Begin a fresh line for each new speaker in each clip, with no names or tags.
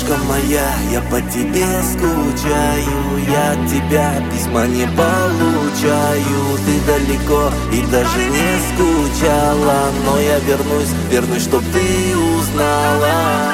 Крошка моя, я по тебе скучаю, я от тебя письма не получаю. Ты далеко и даже не скучала, но я вернусь, чтоб ты узнала.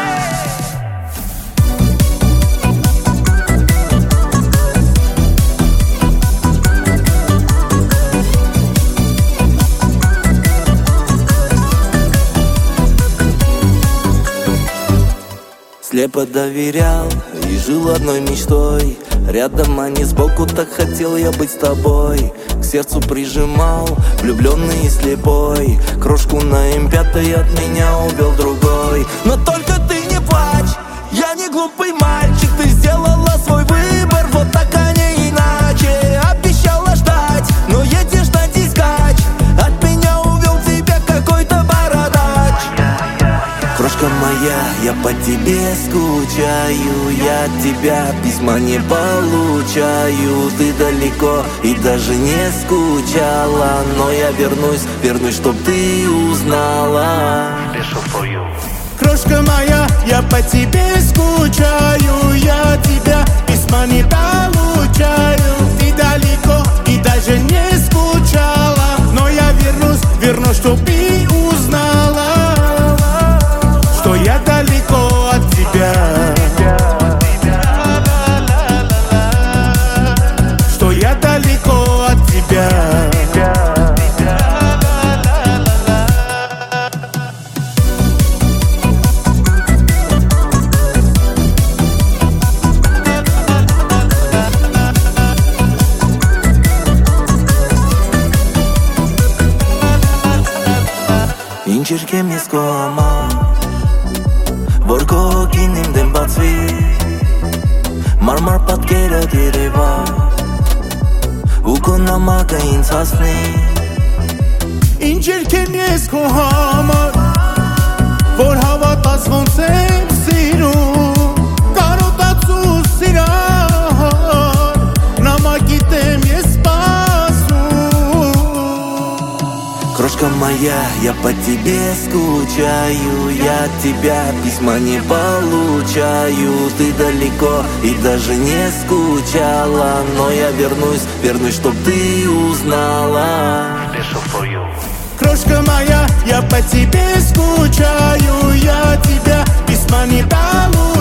Слепо доверял и жил одной мечтой. Рядом, а не сбоку, так хотел я быть с тобой. К сердцу прижимал, влюбленный и слепой. Крошку на М5 от меня увел другой. Но только ты не плачь, я не глупый мальчик. Ты сделала свой выбор, вот так, а не иначе. Обещала ждать, но едешь ждать и скач. От меня увел тебя какой-то бородач. Крошка моя, я по тебе скучаю, я от тебя письма не получаю. Ты далеко и даже не скучала, но я вернусь, чтоб ты узнала.
Крошка моя, я по тебе скучаю, я от тебя письма не получаю. Ты далеко и даже не скучала, но я вернусь, чтоб ты узнала, что я далеко от тебя, что я далеко от тебя.
Ինչ երկեմ ես քո համար, որ քո հոգին իմ դեմ բացվի, մարմար պատկերդ երևա, ու քո նամակը ինձ հասնի։
Ինչ երկեմ ես քո համար, որ հավատաս ոնց եմ սիրում, կարոտաց ու սիրար, նամակիդ եմ ես
Крошка моя, я по тебе скучаю, я от тебя письма не получаю. Ты далеко и даже не скучала, но я вернусь, чтоб ты узнала.
Крошка моя, я по тебе скучаю, я от тебя письма не получаю.